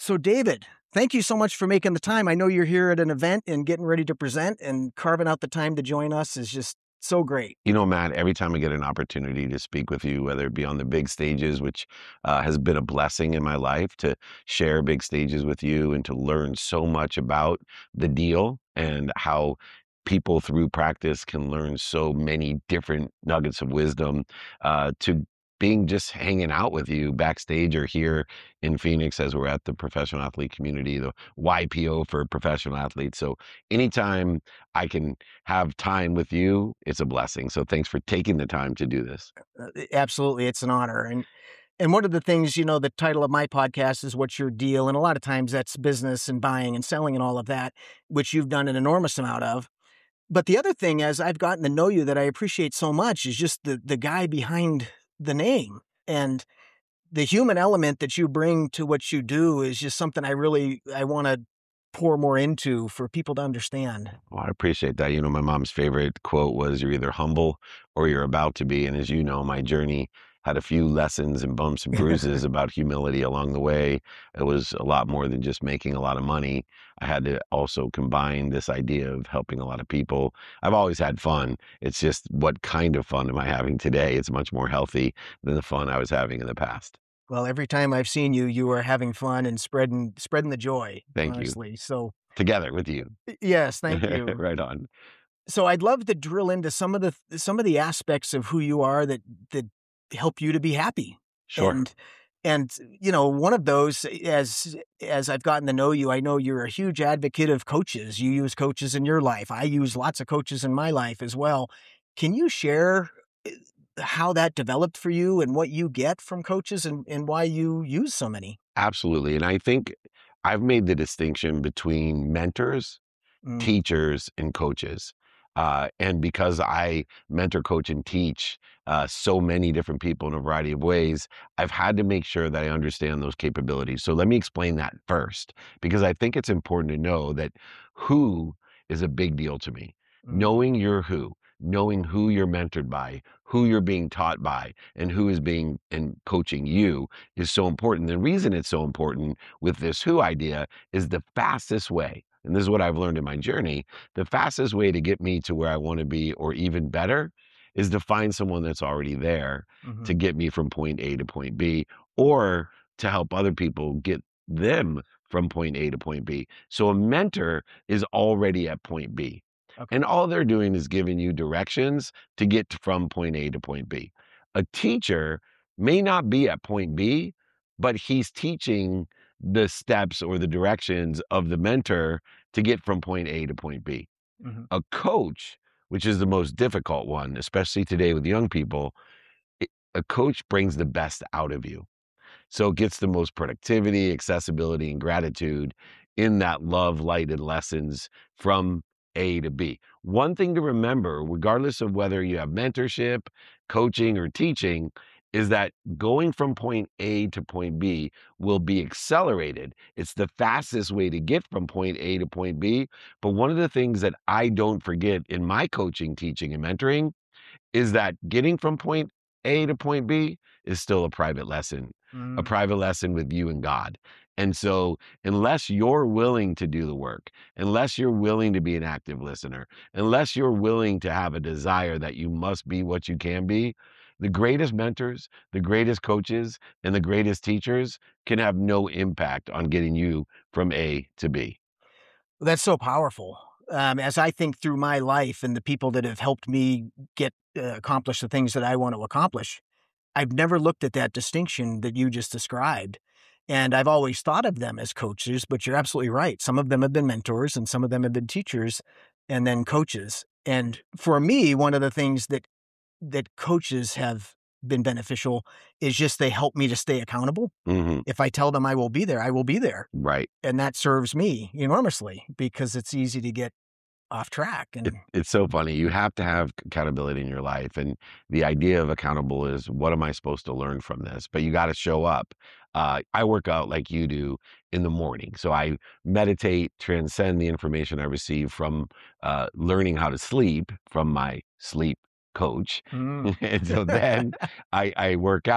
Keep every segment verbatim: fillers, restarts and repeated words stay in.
So David, thank you so much for making the time. I know you're here at an event and getting ready to present, and carving out the time to join us is just so great. You know, Matt, every time I get an opportunity to speak with you, whether it be on the big stages, which uh, has been a blessing in my life to share big stages with you and to learn so much about the deal and how people through practice can learn so many different nuggets of wisdom, uh, to being just hanging out with you backstage or here in Phoenix as we're at the professional athlete community, the Y P O for professional athletes. So anytime I can have time with you, it's a blessing. So thanks for taking the time to do this. Uh, absolutely, it's an honor. And and one of the things, you know, the title of my podcast is "What's Your Deal?" And a lot of times that's business and buying and selling and all of that, which you've done an enormous amount of. But the other thing, as I've gotten to know you, that I appreciate so much is just the the guy behind the name. And the human element that you bring to what you do is just something I really I want to pour more into for people to understand. Well, I appreciate that. You know, my mom's favorite quote was, "You're either humble or you're about to be." And as you know, my journey had a few lessons and bumps and bruises about humility along the way. It was a lot more than just making a lot of money. I had to also combine this idea of helping a lot of people. I've always had fun. It's just, what kind of fun am I having today? It's much more healthy than the fun I was having in the past. Well, every time I've seen you, you are having fun and spreading spreading the joy, Thank you. honestly. So, Together with you. yes, thank you. Right on. So I'd love to drill into some of the some of the aspects of who you are that that help you to be happy. Sure. And and you know, one of those, as as I've gotten to know you, I know you're a huge advocate of coaches. You use coaches in your life. I use lots of coaches in my life as well. Can you share uh, how that developed for you and what you get from coaches, and, and why you use so many? Absolutely. And I think I've made the distinction between mentors, Mm, teachers, and coaches. Uh, and because I mentor, coach, and teach uh, so many different people in a variety of ways, I've had to make sure that I understand those capabilities. So let me explain that first, because I think it's important to know that who is a big deal to me. mm, Knowing your who, knowing who you're mentored by, who you're being taught by, and who is being and coaching you is so important. The reason it's so important with this who idea is the fastest way, and this is what I've learned in my journey, the fastest way to get me to where I want to be, or even better, is to find someone that's already there to mhm. get me from point A to point B, or to help other people get them from point A to point B. So a mentor is already at point B. Okay. And all they're doing is giving you directions to get from point A to point B. A teacher may not be at point B, but he's teaching the steps or the directions of the mentor to get from point A to point B. Mhm. A coach, which is the most difficult one, especially today with young people, it- a coach brings the best out of you. So it gets the most productivity, accessibility, and gratitude in that love lighted lessons from A to B. One thing to remember, regardless of whether you have mentorship, coaching, or teaching, is that going from point A to point B will be accelerated. It's the fastest way to get from point A to point B. But one of the things that I don't forget in my coaching, teaching, and mentoring is that getting from point A to point B is still a private lesson, a Mm. private lesson with you and God. And so, unless you're willing to do the work, unless you're willing to be an active listener, unless you're willing to have a desire that you must be what you can be, the greatest mentors, the greatest coaches, and the greatest teachers can have no impact on getting you from A to B. That's so powerful. Um, as I think through my life and the people that have helped me get uh, accomplish the things that I want to accomplish, I've never looked at that distinction that you just described. And I've always thought of them as coaches, but you're absolutely right. Some of them have been mentors and some of them have been teachers and then coaches. And for me, one of the things that that coaches have been beneficial is just they help me to stay accountable. Hmm. If I tell them I will be there, I will be there. Right. And that serves me enormously because it's easy to get off track. It, And it's so funny. You have to have accountability in your life. And the idea of accountable is, what am I supposed to learn from this? But you got to show up. Uh, I work out like you do in the morning. So I meditate, transcend the information I receive from uh, learning how to sleep from my sleep coach. mm, And so then I, I work out.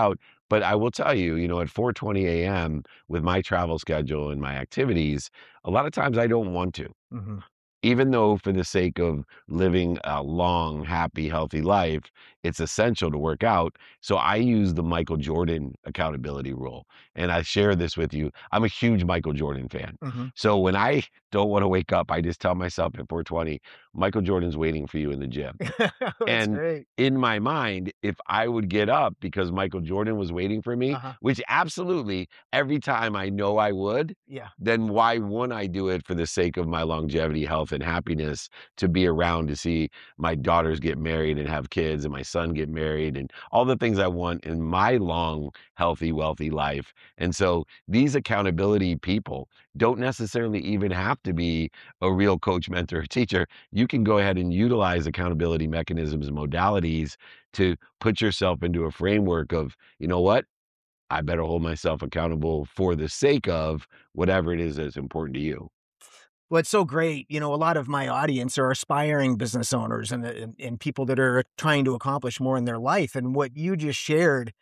But I will tell you, you know, at four twenty a m with my travel schedule and my activities, a lot of times I don't want to. Mhm. Even though for the sake of living a long, happy, healthy life, it's essential to work out. So I use the Michael Jordan accountability rule. And I share this with you. I'm a huge Michael Jordan fan. Mhm. So when I don't want to wake up, I just tell myself at four twenty, Michael Jordan's waiting for you in the gym. That's And great. in my mind, if I would get up because Michael Jordan was waiting for me, Uh-huh. which absolutely every time I know I would, Yeah. then why wouldn't I do it for the sake of my longevity, health, and happiness to be around to see my daughters get married and have kids and my son get married and all the things I want in my long, healthy, wealthy life. And so these accountability people don't necessarily even have to be a real coach, mentor, or teacher. You can go ahead and utilize accountability mechanisms and modalities to put yourself into a framework of, you know what? I better hold myself accountable for the sake of whatever it is that's important to you. Well, it's so great. You know, a lot of my audience are aspiring business owners and, and and people that are trying to accomplish more in their life. And what you just shared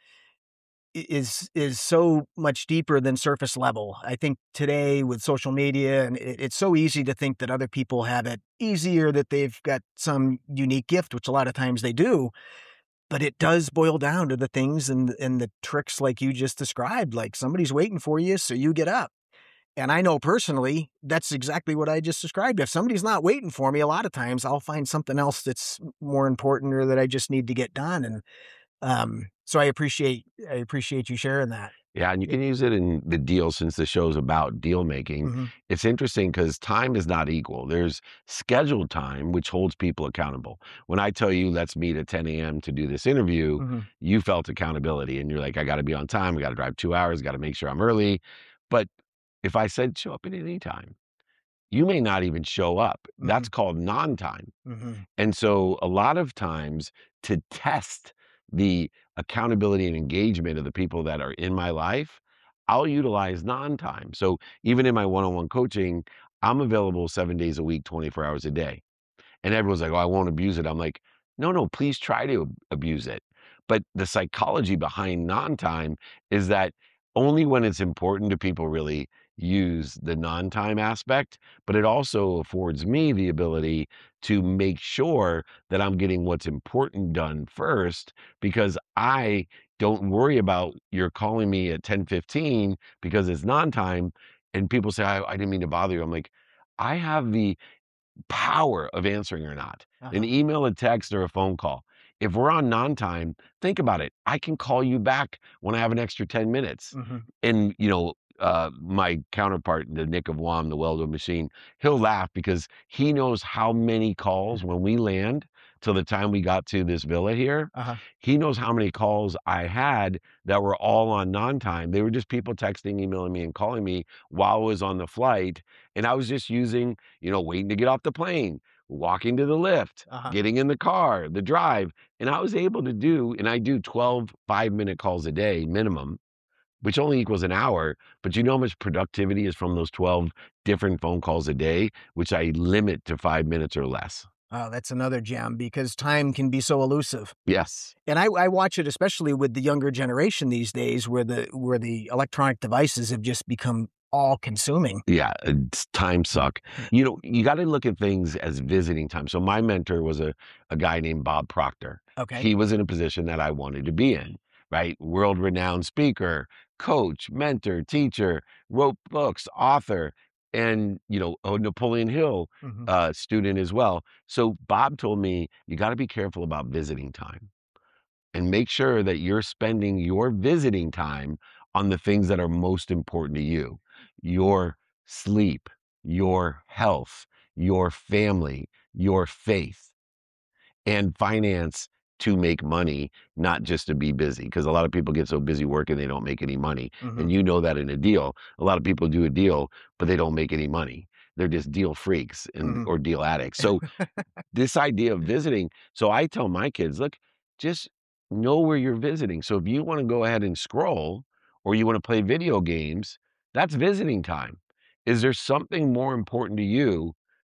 i- is is so much deeper than surface level. I think today with social media, and it, it's so easy to think that other people have it easier, that they've got some unique gift, which a lot of times they do. But it does boil down to the things and and the tricks like you just described. Like somebody's waiting for you, so you get up. And I know personally, that's exactly what I just described. If somebody's not waiting for me, a lot of times I'll find something else that's more important or that I just need to get done. And um, so I appreciate I appreciate you sharing that. Yeah, and you It, can use it in the deal since the show's about deal making. hmm It's interesting because time is not equal. There's scheduled time, which holds people accountable. When I tell you, let's meet at ten a m to do this interview, hmm you felt accountability and you're like, I got to be on time. I got to drive two hours, got to make sure I'm early. But if I said show up at any time, you may not even show up. That's hmm called non time. hmm And so a lot of times to test the accountability and engagement of the people that are in my life, I'll utilize non-time. So even in my one-on-one coaching, I'm available seven days a week, twenty-four hours a day. And everyone's like, "Oh, I won't abuse it." I'm like, "No, no, please try to ab- abuse it." But the psychology behind non-time is that only when it's important do people really use the non-time aspect, but it also affords me the ability to make sure that I'm getting what's important done first because I don't worry about you're calling me at ten fifteen because it's non-time and people say, I, I didn't mean to bother you. I'm like, I have the power of answering or not. An Uh-huh. email, a text, or a phone call. If we're on non-time, think about it. I can call you back when I have an extra ten minutes. hmm And, you know, uh, my counterpart, the Nick of Wam, the welder machine, he'll laugh because he knows how many calls when we land till the time we got to this villa here. Uh-huh. He knows how many calls I had that were all on non-time. They were just people texting, emailing me, and calling me while I was on the flight. And I was just using, you know, waiting to get off the plane, walking to the lift, Uh-huh. getting in the car, the drive. And I was able to do, and I do twelve five minute calls a day minimum, which only equals an hour. But you know how much productivity is from those twelve different phone calls a day, which I limit to five minutes or less. Oh, that's another gem because time can be so elusive. Yes. And I, I watch it especially with the younger generation these days where the where the electronic devices have just become all consuming. Yeah, it's time suck. You know, you gotta look at things as visiting time. So my mentor was a a guy named Bob Proctor. Okay. He was in a position that I wanted to be in, right? World-renowned speaker, coach, mentor, teacher, wrote books, author, and, you know, a Napoleon Hill, hmm uh, student as well. So Bob told me, "You gotta be careful about visiting time." And make sure that you're spending your visiting time on the things that are most important to you. Your sleep, your health, your family, your faith, and finance to make money, not just to be busy. Because a lot of people get so busy working, they don't make any money. hmm And you know that in a deal, a lot of people do a deal, but they don't make any money. They're just deal freaks and hmm or deal addicts. So this idea of visiting, so I tell my kids, look, just know where you're visiting. So if you want to go ahead and scroll or you want to play video games, that's visiting time. Is there something more important to you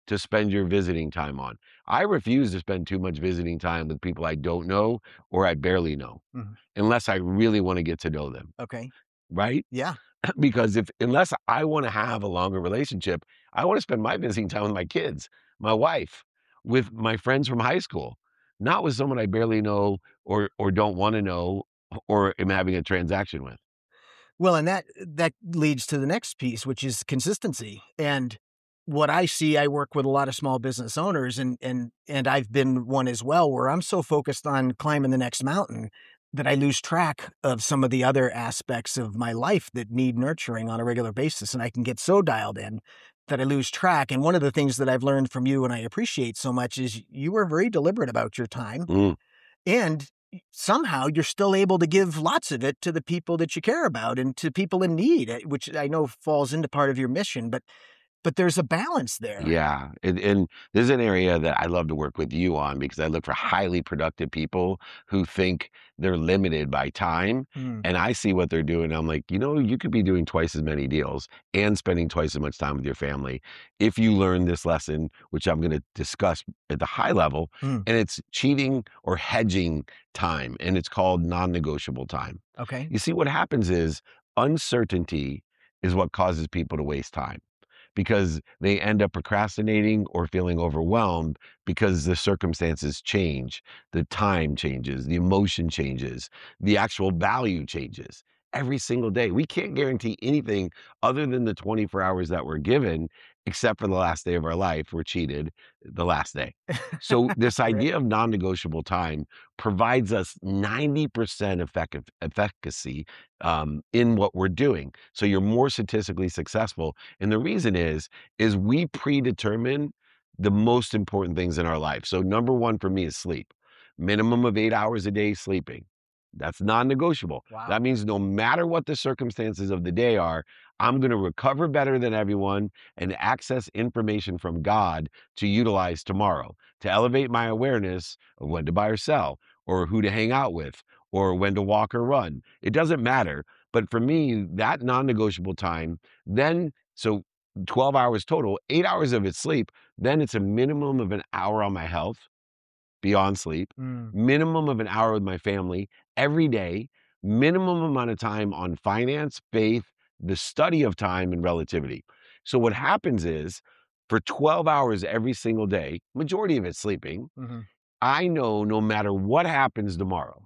to spend your visiting time on. I refuse to spend too much visiting time with people I don't know or I barely know, Mhm. unless I really wanna get to know them, Okay. right? Yeah. Because if unless I wanna have a longer relationship, I wanna spend my visiting time with my kids, my wife, with my friends from high school, not with someone I barely know or or don't wanna know or am having a transaction with. Well, and that that leads to the next piece, which is consistency. And what I see, I work with a lot of small business owners, and and and I've been one as well, where I'm so focused on climbing the next mountain that I lose track of some of the other aspects of my life that need nurturing on a regular basis. And I can get so dialed in that I lose track. And one of the things that I've learned from you and I appreciate so much is you are very deliberate about your time, Mm, and somehow you're still able to give lots of it to the people that you care about and to people in need, eh, which I know falls into part of your mission, but but there's a balance there. yeah, and and this is an area that I love to work with you on because I look for highly productive people who think they're limited by time, Mm, and I see what they're doing, I'm like, "You know, you could be doing twice as many deals and spending twice as much time with your family if you learn this lesson," which I'm gonna discuss at the high level, mm, and it's cheating or hedging time, and it's called non-negotiable time. okay. You see, what happens is uncertainty is what causes people to waste time because they end up procrastinating or feeling overwhelmed because the circumstances change, the time changes, the emotion changes, the actual value changes every single day. We can't guarantee anything other than the twenty-four hours that we're given, except for the last day of our life. We're cheated the last day. So, this Right. idea of non negotiable time provides us ninety percent effective efficacy um, in what we're doing. So, you're more statistically successful, and the reason is, is we predetermine the most important things in our life. So number one for me is sleep. Minimum of eight hours a day sleeping. That's non-negotiable. That Wow. means no matter what the circumstances of the day are, I'm going to recover better than everyone and access information from God to utilize tomorrow to elevate my awareness of when to buy or sell or who to hang out with or when to walk or run. It doesn't matter. But for me, that non-negotiable time, then so twelve hours total, eight hours of it sleep, then it's a minimum of an hour on my health beyond sleep, Mm, minimum of an hour with my family every day, minimum amount of time on finance, faith, the study of time, and relativity. So what happens is for twelve hours every single day, majority of it sleeping, mhm. I know no matter what happens tomorrow,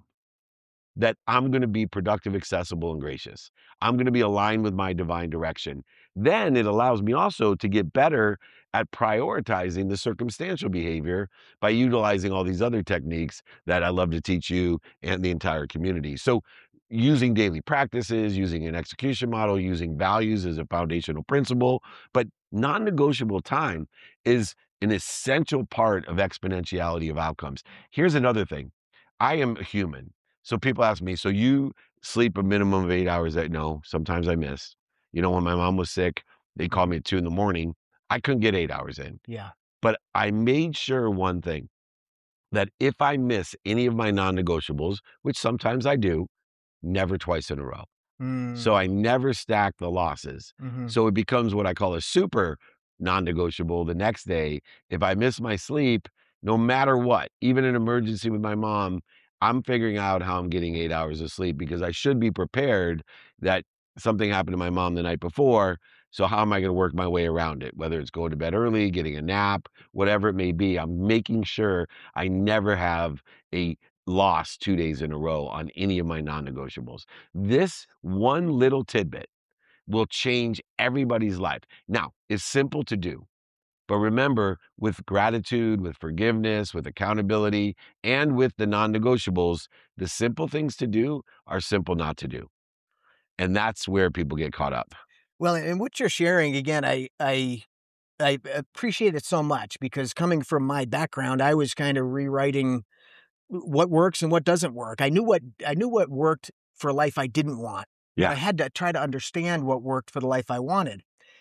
that I'm going to be productive, accessible, and gracious. I'm going to be aligned with my divine direction. Then it allows me also to get better at prioritizing the circumstantial behavior by utilizing all these other techniques that I love to teach you and the entire community. So, using daily practices, using an execution model, using values as a foundational principle, but non negotiable time is an essential part of exponentiality of outcomes. Here's another thing. I am a human. So people ask me, "So you sleep a minimum of eight hours a" No, sometimes I miss. You know, when my mom was sick, they called Mhm. me at two in the morning. I couldn't get eight hours in. Yeah. But I made sure one thing, that if I miss any of my non-negotiables, which sometimes I do, never twice in a row. So Mm, I never stack the losses. mhm. So it becomes what I call a super non-negotiable the next day. If I miss my sleep, no matter what, even an emergency with my mom, I'm figuring out how I'm getting eight hours of sleep because I should be prepared that something happened to my mom the night before. So how am I going to work my way around it? Whether it's going to bed early, getting a nap, whatever it may be, I'm making sure I never have a loss two days in a row on any of my non-negotiables. This one little tidbit will change everybody's life. Now, it's simple to do, but remember, with gratitude, with forgiveness, with accountability, and with the non negotiables, the simple things to do are simple not to do. And that's where people get caught up. Well, and what you're sharing, again, I I I appreciate it so much because coming from my background, I was kind of rewriting what works and what doesn't work. I knew what I knew what worked for a life I didn't want, but I Yeah, had to try to understand what worked for the life I wanted.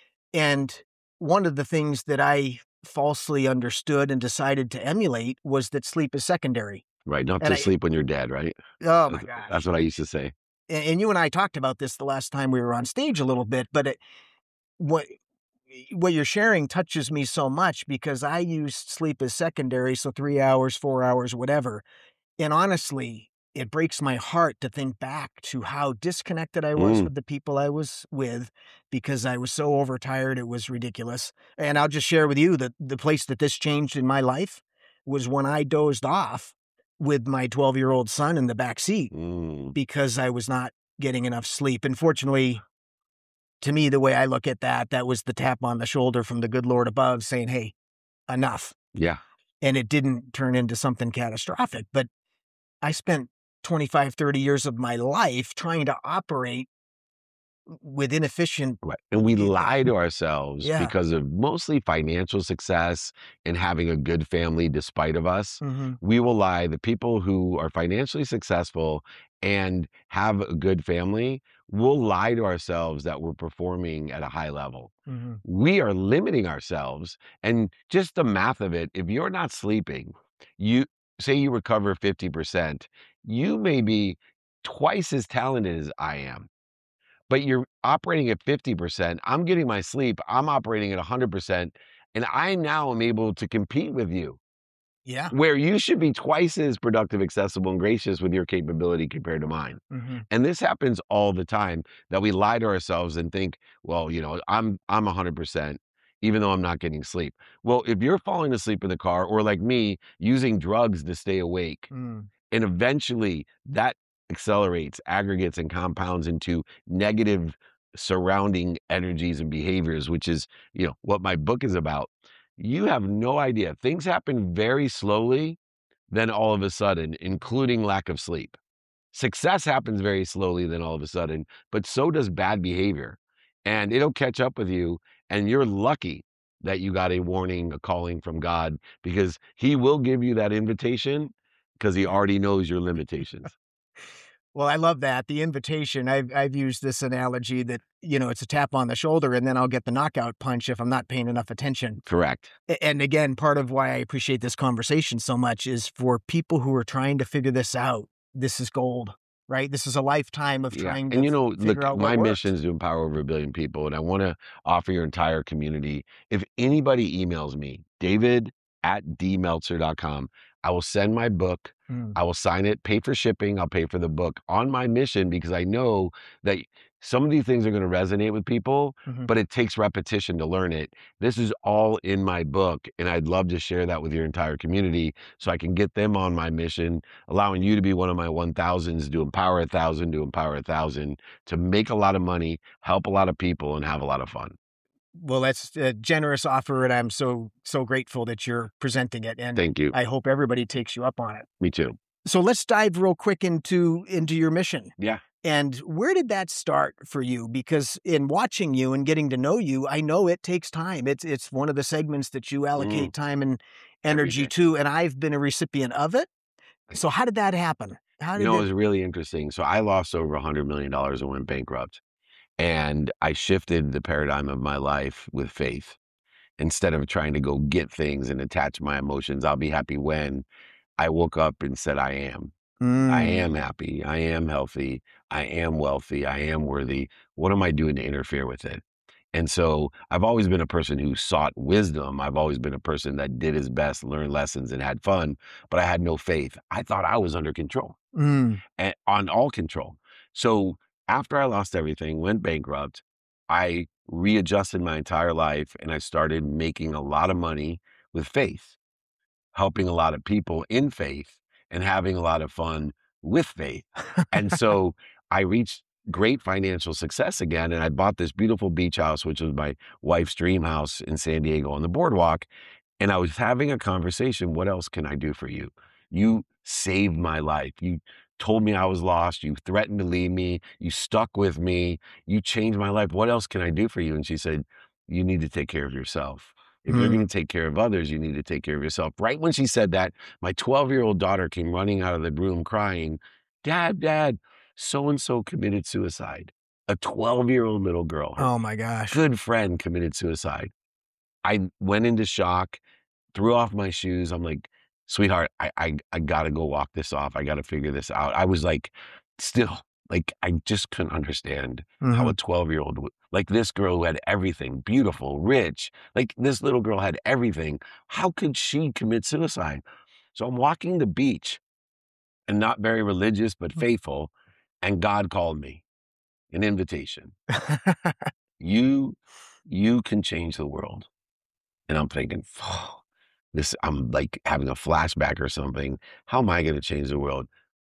And one of the things that I falsely understood and decided to emulate was that sleep is secondary. right. Not And to I sleep when you're dead, right? oh my That's, that's gosh, what I used to it's say. and and you and I talked about this the last time we were on stage a little bit, but it what what you're sharing touches me so much because I used sleep as secondary, so three hours, four hours, whatever. And honestly, it breaks my heart to think back to how disconnected I was Mm, with the people I was with because I was so overtired, it was ridiculous. And I'll just share with you that the place that this changed in my life was when I dozed off with my twelve-year-old son in the back seat mm. because I was not getting enough sleep. And fortunately, to me, the way I look at that, that was the tap on the shoulder from the good Lord above saying, "Hey, enough." Yeah. And it didn't turn into something catastrophic, but I spent twenty-five, thirty years of my life trying to operate with inefficient Right. And we y lie to ourselves yeah. because of mostly financial success and having a good family despite of us. Mhm, We will lie. The people who are financially successful and have a good family will lie to ourselves that we're performing at a high level. mhm. We are limiting ourselves. And just the math of it, if you're not sleeping, you say you recover fifty percent, you may be twice as talented as I am, but you're operating at fifty percent. I'm getting my sleep. I'm operating at one hundred percent. And I now am able to compete with you, Yeah. where you should be twice as productive, accessible, and gracious with your capability compared to mine. Mhm. And this happens all the time that we lie to ourselves and think, well, you know, I'm I'm one hundred percent even though I'm not getting sleep. Well, if you're falling asleep in the car or like me, using drugs to stay awake, Mm. and eventually that accelerates, aggregates, and compounds into negative surrounding energies and behaviors, which is, you know, what my book is about. You have no idea. Things happen very slowly, then all of a sudden, including lack of sleep. Success happens very slowly, then all of a sudden, but so does bad behavior. And it'll catch up with you. And you're lucky that you got a warning, a calling from God, because He will give you that invitation because He already knows your limitations. Well, I love that, the invitation. I've I've used this analogy that, you know, it's a tap on the shoulder, and then I'll get the knockout punch if I'm not paying enough attention. Correct. A and again, part of why I appreciate this conversation so much is for people who are trying to figure this out, this is gold, right? This is a lifetime of Yeah. trying to And you f know, figure look, out what my mission works. is to empower over a billion people. And I want to offer your entire community. If anybody emails me, David at d meltzer dot com, I will send my book. Mm, I will sign it, pay for shipping. I'll pay for the book on my mission because I know that some of these things are going to resonate with people, mhm. but it takes repetition to learn it. This is all in my book. And I'd love to share that with your entire community so I can get them on my mission, allowing you to be one of my one thousands, to empower a thousand, to empower a thousand, to make a lot of money, help a lot of people, and have a lot of fun. Well, that's a generous offer, and I'm so, so grateful that you're presenting it, and Thank you. I hope everybody takes you up on it. Me too. So let's dive real quick into into your mission. Yeah. And where did that start for you? Because in watching you and getting to know you, I know it takes time. It's it's one of the segments that you Mm, allocate time and every energy day. to, and I've been a recipient of it. So how did that happen? How You did know, it it was really interesting. So I lost over a hundred million dollars and went bankrupt. And I shifted the paradigm of my life with faith. Instead of trying to go get things and attach my emotions, I'll be happy when I woke up and said, I am. I Mm, am happy. I am healthy. I am wealthy. I am worthy. What am I doing to interfere with it? And so I've always been a person who sought wisdom. I've always been a person that did his best, learned lessons, and had fun, but I had no faith. I thought I was under control mm, and on all control. So after I lost everything, went bankrupt, I readjusted my entire life and I started making a lot of money with faith, helping a lot of people in faith and having a lot of fun with faith. And so I reached great financial success again. And I bought this beautiful beach house, which was my wife's dream house in San Diego on the boardwalk. And I was having a conversation. What else can I do for you? You saved my life. You told me I was lost. You threatened to leave me. You stuck with me. You changed my life. What else can I do for you? And she said, you need to take care of yourself. If you're mm. going to take care of others, you need to take care of yourself. Right when she said that, my twelve year old daughter came running out of the room crying, Dad, Dad, so and so committed suicide. A twelve year old little girl, her Oh my gosh. good friend committed suicide. I went into shock, threw off my shoes. I'm like, sweetheart, I, I, I got to go walk this off. I got to figure this out. I was like, still Like, I just couldn't understand how a Mhm. twelve-year-old would like, this girl who had everything, beautiful, rich, like, this little girl had everything. How could she commit suicide? So I'm walking the beach and not very religious, but Mm. faithful, and God called me, an invitation. "You you can change the world." And I'm thinking, this I'm, like, having a flashback or something. How am I gonna change the world?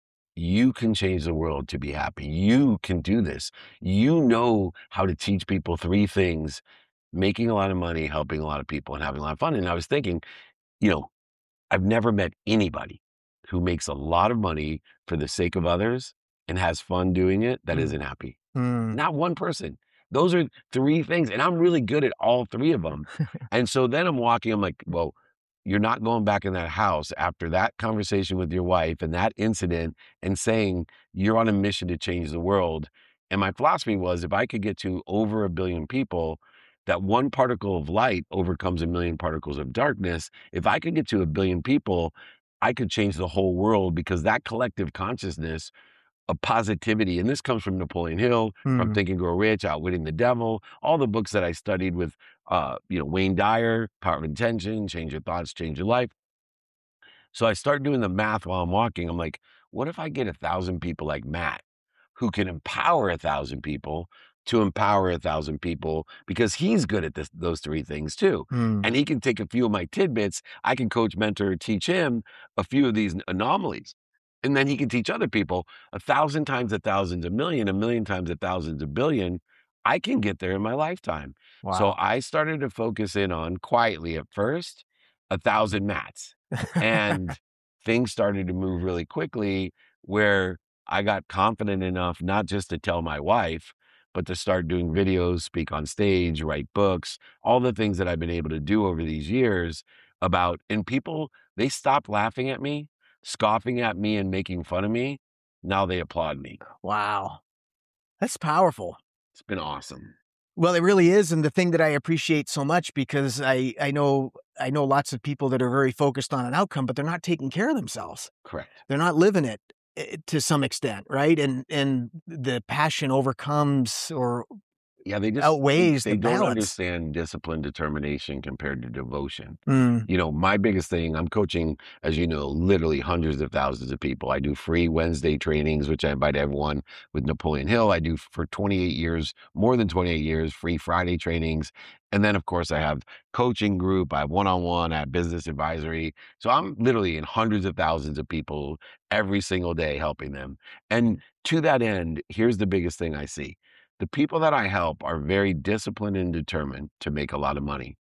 You can change the world to be happy. You can do this. You know how to teach people three things: making a lot of money, helping a lot of people, and having a lot of fun. And I was thinking, you know, I've never met anybody who makes a lot of money for the sake of others and has fun doing it that Mm. isn't happy. Mm. Not one person. Those are three things, and I'm really good at all three of them. And so then I'm walking, I'm like, "Well, you're not going back in that house after that conversation with your wife and that incident and saying you're on a mission to change the world." And my philosophy was if I could get to over a billion people, that one particle of light overcomes a million particles of darkness. If I could get to a billion people, I could change the whole world because that collective consciousness of positivity, and this comes from Napoleon Hill, from Mm. Think and Grow Rich, Outwitting the Devil, all the books that I studied with, uh, you know, Wayne Dyer, Power of Intention, Change Your Thoughts, Change Your Life. So I start doing the math while I'm walking. I'm like, what if I get a thousand people like Matt who can empower a thousand people to empower a thousand people because he's good at this, those three things too. Mm. And he can take a few of my tidbits. I can coach, mentor, teach him a few of these anomalies. And then he can teach other people a thousand times a thousand, a million, a million times a thousand, a billion. I can get there in my lifetime. So Wow. I started to focus in on quietly at first, a thousand mats. And things started to move really quickly where I got confident enough not just to tell my wife, but to start doing videos, speak on stage, write books, all the things that I've been able to do over these years about, and people, they stopped laughing at me, scoffing at me, and making fun of me. Now they applaud me. Wow. That's powerful. It's been awesome. Well, it really is, and the thing that I appreciate so much because I I know I know lots of people that are very focused on an outcome, but they're not taking care of themselves. Correct. They're not living it, eh, to some extent, right? And and the passion overcomes or Yeah, they just they outweighs the they don't balance. understand discipline, determination compared to devotion. Mm. You know, my biggest thing, I'm coaching, as you know, literally hundreds of thousands of people. I do free Wednesday trainings, which I invite everyone with Napoleon Hill. I do for twenty-eight years, more than twenty-eight years, free Friday trainings. And then, of course, I have coaching group, I have one-on-one, I have business advisory. So I'm literally in hundreds of thousands of people every single day helping them. And to that end, here's the biggest thing I see. The people that I help are very disciplined and determined to make a lot of money.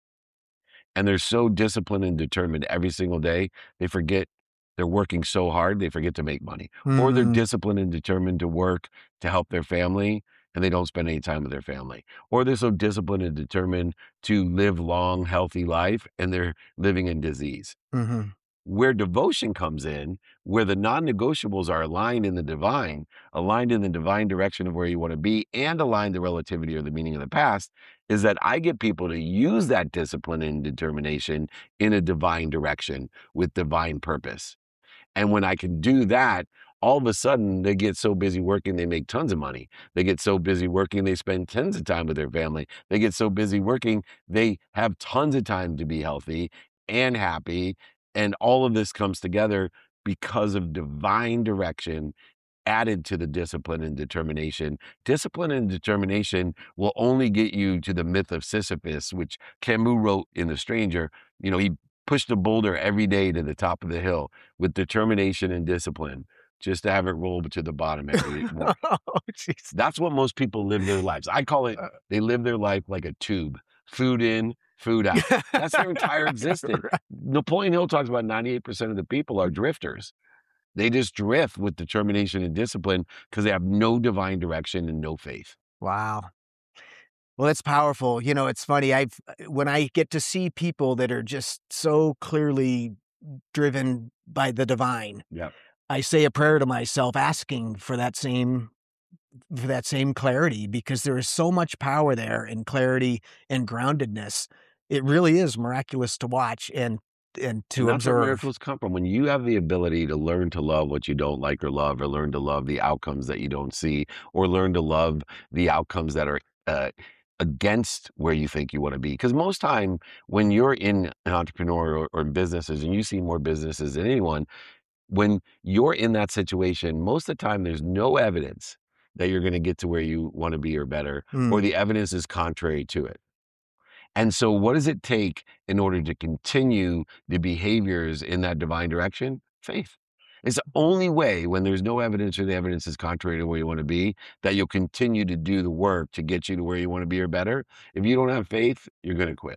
And they're so disciplined and determined every single day, they forget they're working so hard, they forget to make money. Or they're Mm. disciplined and determined to work to help their family, and they don't spend any time with their family. Or they're so disciplined and determined to live long, healthy life, and they're living in disease. Mhm. Where devotion comes in, where the non-negotiables are aligned in the divine, aligned in the divine direction of where you want to be, and aligned the relativity or the meaning of the past, is that I get people to use that discipline and determination in a divine direction with divine purpose. And when I can do that, all of a sudden they get so busy working, they make tons of money. They get so busy working, they spend tons of time with their family. They get so busy working, they have tons of time to be healthy and happy. And all of this comes together because of divine direction added to the discipline and determination. Discipline and determination will only get you to the myth of Sisyphus, which Camus wrote in The Stranger. You know, he pushed a boulder every day to the top of the hill with determination and discipline just to have it roll to the bottom every morning. Oh, jeez. That's what most people live their lives. I call it, Uh, they live their life like a tube, food in, food out. That's their entire existence. Right. Napoleon Hill talks about ninety-eight percent of the people are drifters. They just drift with determination and discipline because they have no divine direction and no faith. Wow. Well, it's powerful. You know, it's funny. I've uh, when I get to see people that are just so clearly driven by the divine, Yep. I say a prayer to myself asking for that same for that same clarity because there is so much power there in clarity and groundedness. It really is miraculous to watch. And and And to that's where observe. miracles come from. When you have the ability to learn to love what you don't like or love, or learn to love the outcomes that you don't see, or learn to love the outcomes that are uh, against where you think you want to be. Because most time when you're in an entrepreneur or, or in businesses, and you see more businesses than anyone, when you're in that situation, most of the time there's no evidence that you're going to get to where you want to be or better, or Mm, the evidence is contrary to it. And so what does it take in order to continue the behaviors in that divine direction? Faith. It's the only way, when there's no evidence or the evidence is contrary to where you want to be, that you'll continue to do the work to get you to where you want to be or better. If you don't have faith, you're going to quit.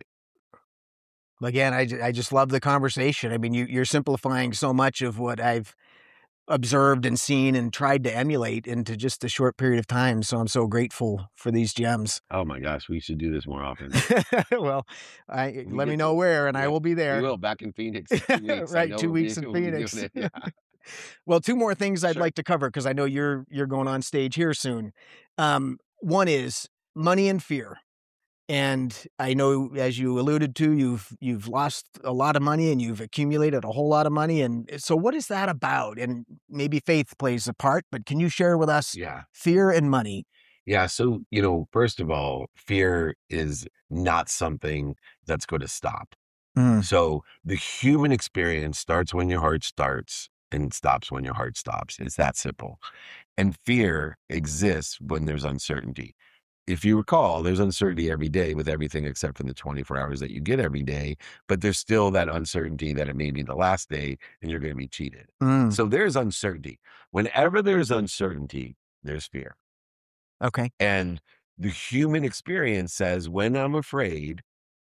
again, I, ju- I just love the conversation. I mean, you, you're simplifying so much of what I've observed and seen and tried to emulate into just a short period of time. So I'm so grateful for these gems. Oh my gosh, we should do this more often. Well, I We let me get know to, where, and I yeah, will be we there. will back in Phoenix in two weeks. I Right, know two we'll be, weeks in we'll be doing Phoenix. it. Yeah, Well, two more things I'd sure. like to cover because I know you're you're going on stage here soon. Um, one is money and fear. And I know, as you alluded to, you've you've lost a lot of money and you've accumulated a whole lot of money. And so what is that about? And maybe faith plays a part, but can you share with us Yeah. fear and money? Yeah. So, you know, first of all, fear is not something that's going to stop. Mm, So the human experience starts when your heart starts and stops when your heart stops. It's that simple. And fear exists when there's uncertainty. If you recall, there's uncertainty every day with everything except for the twenty-four hours that you get every day, but there's still that uncertainty that it may be the last day and you're going to be cheated. mm, So there's uncertainty. Whenever there's uncertainty, there's fear. okay. And the human experience says, when I'm afraid,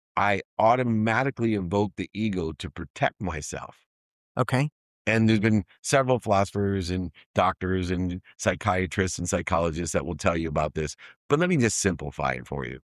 I automatically invoke the ego to protect myself. Okay. And there's been several philosophers and doctors and psychiatrists and psychologists that will tell you about this. But let me just simplify it for you.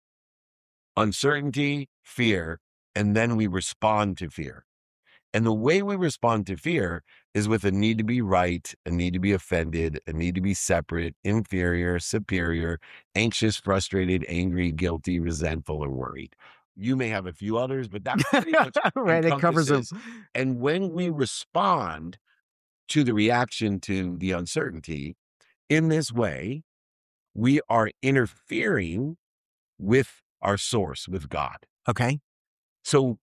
Uncertainty, fear, and then we respond to fear. And the way we respond to fear is with a need to be right, a need to be offended, a need to be separate, inferior, superior, anxious, frustrated, angry, guilty, resentful, or worried. You may have a few others, but that pretty much Right. It covers them. encompasses. And when we respond to the reaction to the uncertainty in this way, we are interfering with our source, with God. Okay. So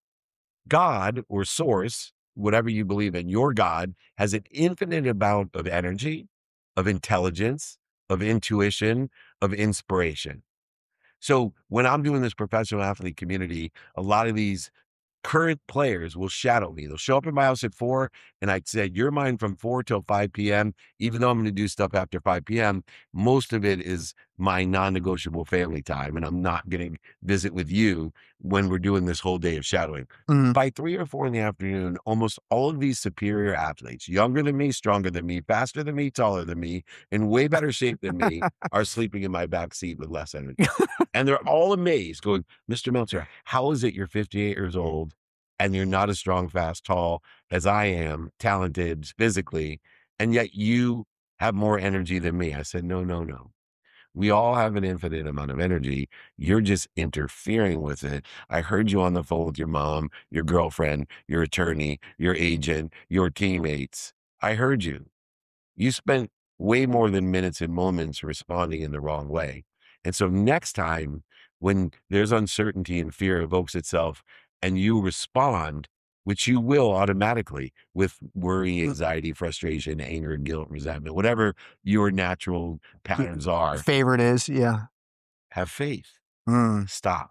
God or source, whatever you believe in, your God has an infinite amount of energy, of intelligence, of intuition, of inspiration. So when I'm doing this professional athlete community, a lot of these current players will shadow me. They'll show up at my house at four, and I say, "You're mine from four till five p m" Even though I'm going to do stuff after five p m, most of it is my non-negotiable family time, and I'm not going to visit with you when we're doing this whole day of shadowing. Mm, By three or four in the afternoon, almost all of these superior athletes, younger than me, stronger than me, faster than me, taller than me, in way better shape than me, are sleeping in my back seat with less energy. And they're all amazed, going, "Mister Meltzer, how is it you're fifty-eight years old and you're not as strong, fast, tall as I am, talented physically, and yet you have more energy than me?" I said, "No, no, no. We all have an infinite amount of energy. You're just interfering with it. I heard you on the phone with your mom, your girlfriend, your attorney, your agent, your teammates. I heard you. You spent way more than minutes and moments responding in the wrong way. And so next time when there's uncertainty and fear evokes itself and you respond, which you will automatically with worry, mm, anxiety, frustration, anger, guilt, resentment, whatever your natural yeah. patterns are, Favorite is, yeah. have faith. Mm, Stop.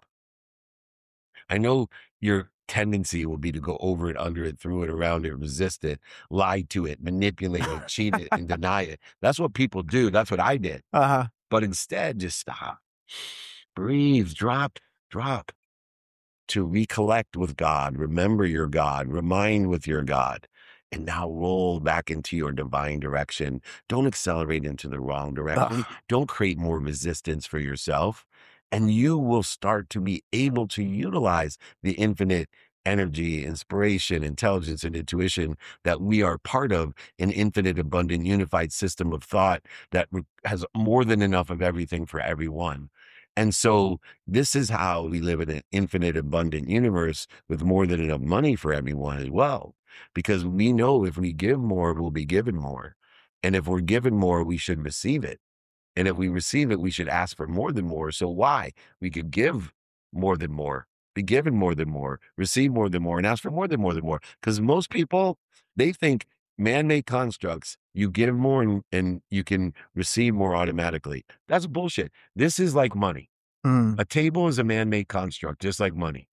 I know your tendency will be to go over it, under it, through it, around it, resist it, lie to it, manipulate it, cheat it, and deny it. That's what people do. That's what I did. uh-huh. But instead, just stop, breathe, drop, drop to recollect with God, remember your God, remind with your God, and now roll back into your divine direction. Don't accelerate into the wrong direction. Ugh. Don't create more resistance for yourself. And you will start to be able to utilize the infinite energy, inspiration, intelligence, and intuition that we are part of an infinite, abundant, unified system of thought that re- has more than enough of everything for everyone. And so this is how we live in an infinite, abundant universe with more than enough money for everyone as well. Because we know if we give more, we'll be given more. And if we're given more, we should receive it. And if we receive it, we should ask for more than more. So why? We could give more than more, be given more than more, receive more than more, and ask for more than more than more. Because most people, they think man-made constructs, you give more and, and you can receive more automatically. That's bullshit. This is like money. Mm. A table is a man-made construct, just like money.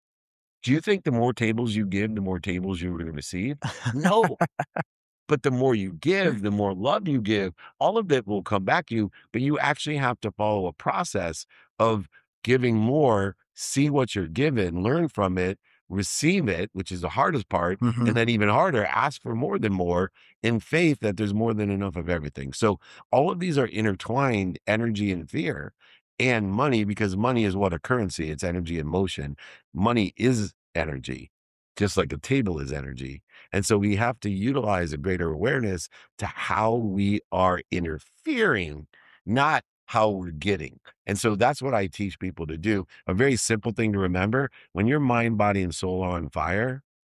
Do you think the more tables you give, the more tables you're going to receive? No. But the more you give, the more love you give, all of that will come back to you. But you actually have to follow a process of giving more, see what you're given, learn from it, receive it, which is the hardest part. Mhm. And then even harder, ask for more than more in faith that there's more than enough of everything. So all of these are intertwined, energy and fear and money, because money is what? A currency. It's energy in motion. Money is energy, just like a table is energy. And so we have to utilize a greater awareness to how we are interfering, not how we're getting. And so that's what I teach people to do. A very simple thing to remember: when your mind, body, and soul are on fire,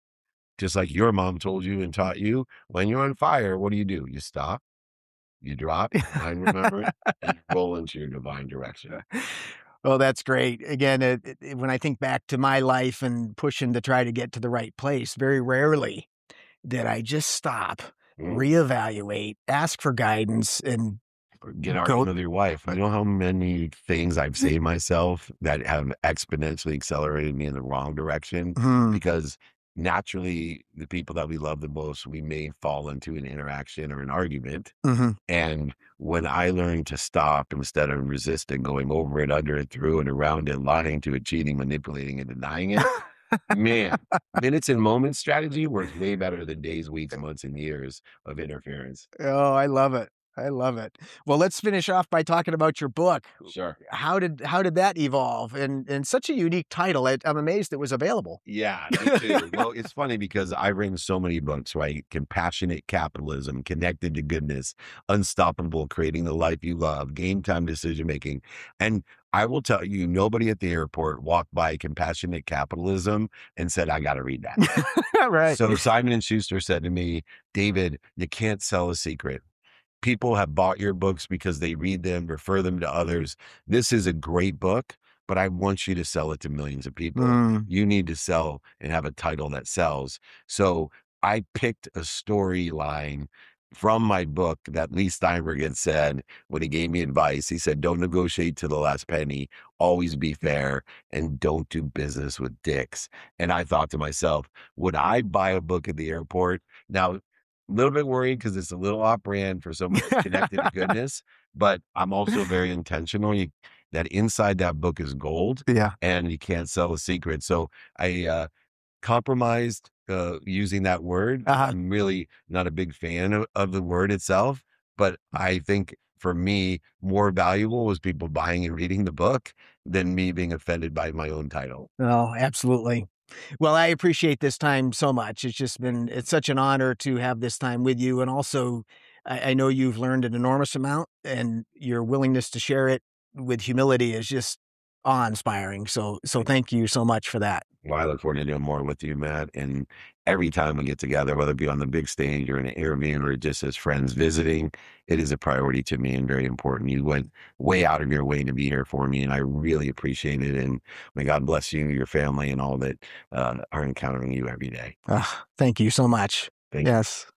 just like your mom told you and taught you, when you're on fire, what do you do? You stop, you drop, mind remembering, and you roll into your divine direction. Oh, that's great. Again, it, it, when I think back to my life and pushing to try to get to the right place, very rarely did I just stop, Mm. reevaluate, ask for guidance, and Or get go. arguing with your wife. I know how many things I've saved myself that have exponentially accelerated me in the wrong direction, Hmm. because naturally the people that we love the most, we may fall into an interaction or an argument. Hmm. And when I learned to stop instead of resisting, going over it, under it, through and around it, lying to it, cheating, manipulating, and denying it, man, minutes and moments strategy works way better than days, weeks, months, and years of interference. Oh, I love it. I love it. Well, let's finish off by talking about your book. Sure. How did how did that evolve? And and such a unique title. I, I'm amazed it was available. Yeah, me too. Well, it's funny because I've written so many books, right? Compassionate Capitalism, Connected to Goodness, Unstoppable, Creating the Life You Love, Game Time Decision Making. And I will tell you, nobody at the airport walked by Compassionate Capitalism and said, I got to read that. Right. So Simon and Schuster said to me, David, you can't sell a secret. People have bought your books because they read them, refer them to others. This is a great book, but I want you to sell it to millions of people. Mm. You need to sell and have a title that sells. So I picked a storyline from my book that Lee Steinberg had said when he gave me advice. He said, don't negotiate to the last penny, always be fair, and don't do business with dicks. And I thought to myself, would I buy a book at the airport? Now, a little bit worried because it's a little off brand for someone that's connected to goodness, but I'm also very intentional. You, that inside that book is gold, Yeah. and you can't sell a secret. So I uh, compromised uh, using that word. Uh-huh. I'm really not a big fan of, of the word itself, but I think for me, more valuable was people buying and reading the book than me being offended by my own title. Oh, absolutely. Well, I appreciate this time so much. It's just been, it's such an honor to have this time with you. And also, I, I know you've learned an enormous amount, and your willingness to share it with humility is just awe-inspiring. So, so thank you so much for that. Well, I look forward to doing more with you, Matt. And every time we get together, whether it be on the big stage or in an interview or just as friends visiting, it is a priority to me and very important. You went way out of your way to be here for me, and I really appreciate it. And may God bless you, your family, and all that uh, are encountering you every day. Uh, thank you so much. Thank you. Yes.